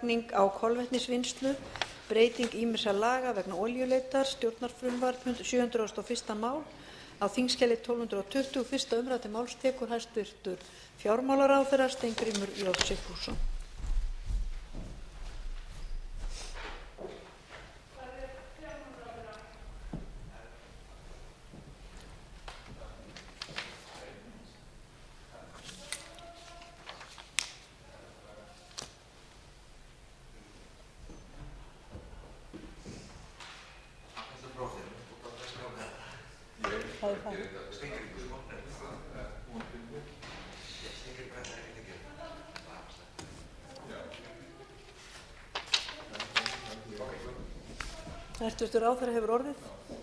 skattlagning á kolvetnisvinnslu, breyting ýmissa laga vegna olíuleitar, stjórnarfrumvarp 701. mál á þingskjali 1220. Fyrsta umræða. Til máls tekur hæstvirtur fjármálaráðherra Steingrímur J. Sigfússon. Hæstvirtur ráðherra hefur orðið.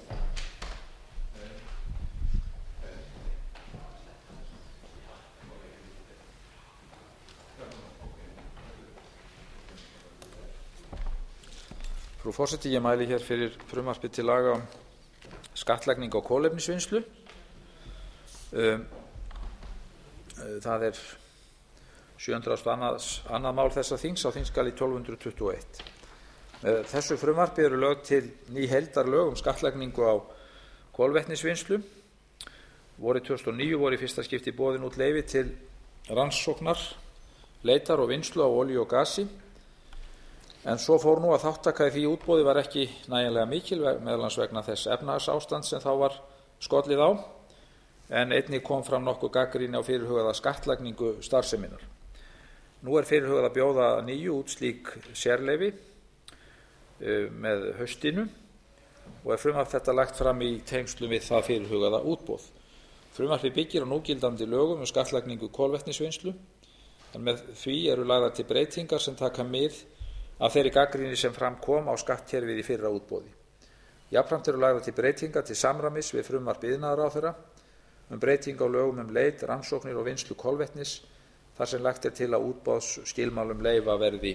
Frú forseti, ég mæli hér fyrir frumvarpi til laga um skattlagningu á kolefnisvinnslu. Það er 702. mál þessa þings á þingskjali 1221. Með þessu frumvarpi eru lögð til ný heildarlög um skattlagningu á kolvetnisvinnslu. Vorið 2009 voru í fyrsta skipti boðin út leyfi til rannsóknar, leitar og vinnslu á olíu og gasi. En svo fór nú að þátttaka í því útboði var ekki nægjanlega mikil, meðal annars vegna þess efnahagsástands sem þá var skollið á, en einnig kom fram nokkuð gagnrýni á fyrirhugaða skattlagningu starfseminnar. Nú er fyrirhugað að bjóða að nýju út slík sérleyfi með haustinu og er frumvarp þetta lagt fram í tengslum við það fyrirhugaða útboð. Frumvarpið byggir á núgildandi lögum um skattlagningu kolvetnisvinnslu, en með því eru lagðar til breytingar sem taka mið af þeirri gagnrýni sem fram kom á skattkerfið í fyrra útboði. Jafnframt eru lagðar til breytingar til samræmis við frumvarp iðnaðarráðherra um breytingu á lögum um leit, rannsóknir og vinnslu kolvetnis, þar sem lagt er til að útboðsskilmálum leyfa verði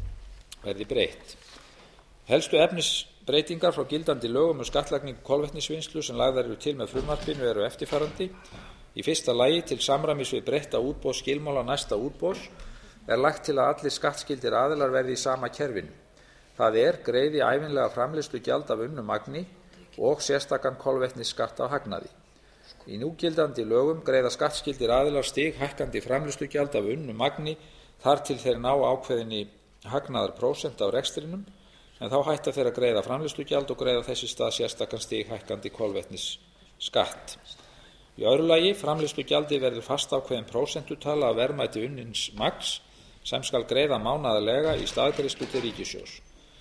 breytt. Helstu efnisbreytingar frá gildandi lögum um skattlagningu kolvetnisvinnslu sem lagðar eru til með frumvarpinu eru eftirfarandi. Í fyrsta lagi, til samræmis við breytta útboðsskilmála næsta útboðs, er lagt til að allir skattskyldir aðilar verði í sama kerfinu. Það er greiði ævinlega framleiðslugjald af unnu magni og sérstakan kolvetnisskatt af hagnaði. Í núgildandi lögum greiða skattskyldir aðilar stighækkandi framleiðslugjald af unnu magni þar til þeir ná ákveðinni hagnaðarprósent af rekstrinum, en þá hætta þeir að greiða framleiðslugjald og greiða þess í stað sérstakan stighækkandi kolvetnisskatt. Í öðru lagi, framleiðslugjaldi verður fastákveðin prósentutala af verðmæti unnins magns sem skal greiða mánaðarlega í staðgreiðslu til ríkissjóðs.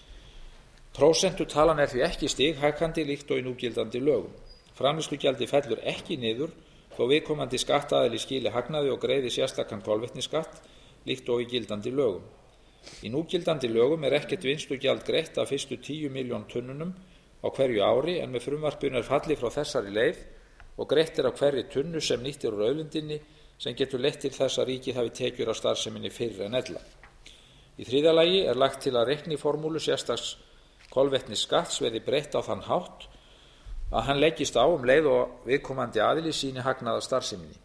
Prósentutalan er því ekki stighækkandi líkt og í núgildandi lögum. Framleiðslugjaldi fellur ekki niður þó viðkomandi skattaðili skili hagnaði og greiði sérstakan kolvetnisskatt líkt og í gildandi lögum. Í núgildandi lögum er ekkert vinnslugjald greitt af fyrstu 10 milljón tunnunum á hverju ári, en með frumvarpinu er fallið frá þessari leið og greitt er á hverri tunnu sem nýtt er úr auðlindinni, sem getur leitt til þess að ríkið hafi tekjur af starfseminni fyrr en ella. Í þriðja lagi er lagt til að reikniformúlu sérstaks kolvetnisskatts verði breytt á þann hátt að hann leggist á leið og viðkomandi aðili sýni hagnað af starfseminni.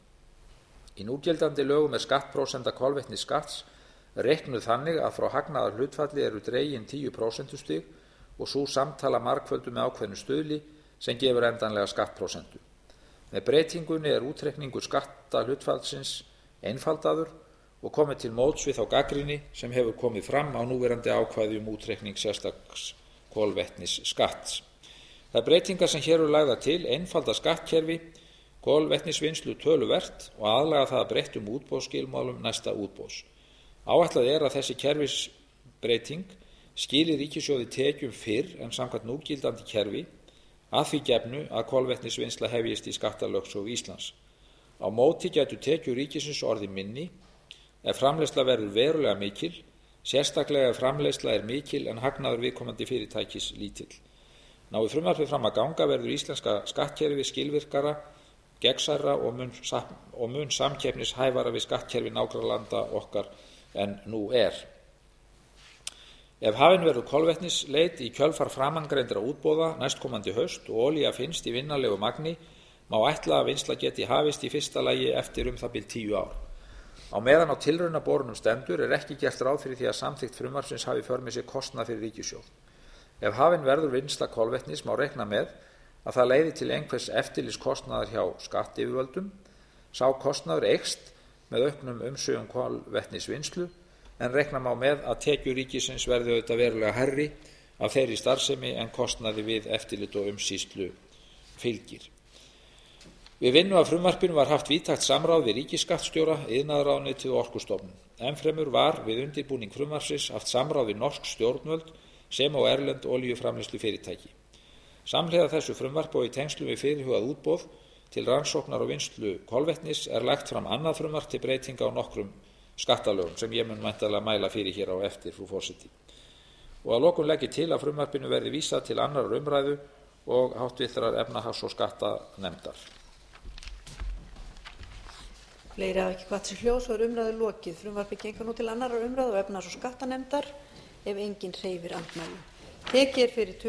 Í núgildandi lögum er skattprósenta kolvetnisskatts reiknuð þannig að frá hagnaðarhlutfalli eru dregin 10 prósentustig og sú samtala margföldu með ákveðnu stuðli sem gefur endanlega skattprósentu. Með breytingunni er útreikningur skattahlutfallsins einfaldaður og komið til móts við þá gagnrýni sem hefur komið fram á núverandi ákvæði um útreikning sérstaks kolvetnisskatts. Þær breytingar sem hér eru lagðar til einfalda skattkerfi kolvetnisvinnslu töluvert og aðlaga það að breyttum útboðsskilmálum næsta útboðs. Áætlað er að þessi kerfisbreyting skili ríkissjóði tekjum fyrr en samkvæmt núgildandi kerfi, að því gefnu að kolvetnisvinnsla hefjist í skattalögsögu Íslands. Á móti gætu tekjur ríkisins orðið minni ef framleiðsla verður verulega mikil, sérstaklega ef framleiðsla er mikil en hagnaður viðkomandi fyrirtækis lítill. Nái frumvarpið fram að ganga verður íslenska skattkerfi skilvirkara, gegnsærra og mun samkeppnishæfara við skattkerfi nágrannalanda okkar en nú er. Ef hafin verður kolvetnisleit í kjölfar framangreindra útboða næstkomandi haust og olía finnst í vinnanlegu magni, má ætla að vinnsla geti hafist í fyrsta lagi eftir það bil 10 ár. á meðan á tilraunaborunum stendur er ekki gert ráð fyrir því að samþykkt frumvarpsins hafi í för með sér kostnað fyrir ríkissjóð. Ef hafin verður vinnsla kolvetnis má reikna með að það leiði til einhvers eftirlitskostnaðar hjá skattyfirvöldum. Sá kostnaður eykst með auknum umsvifum kolvetnisvinnslu en reikna má með að tekjur ríkisins verði auðvitað verulega hærri af þeirri starfsemi en kostnaði við eftirlit og umsýslu fylgir. Við vinnu að frumvarpinu var haft víðtækt samráð við ríkisskattstjóra, iðnaðarráðuneytið og Orkustofnun. Ennfremur var við undirbúning frumvarpsins haft samráð við norsk stjórnvöld sem og erlend olíuframleiðslufyrirtæki. Samhliða þessu frumvarpi og í tengslum við fyrirhugað útboð til rannsóknar og vinnslu kolvetnis er lagt fram annað frumvarp til breytinga á nokkrum skattalögum sem ég mun væntanlega mæla fyrir hér á eftir, frú forseti. Og að lokum legg ég til að frumvarpinu verði vísað til 2. umræðu og háttvirtrar efnahags- og skattanefndar. Fleiri hafa ekki hvatt sér hljóðs og er umræðu lokið. Frumvarpið gengur nú til 2. umræðu og efnahags- og skattanefndar ef enginn hreyfir andmælum. Tekið er fyrir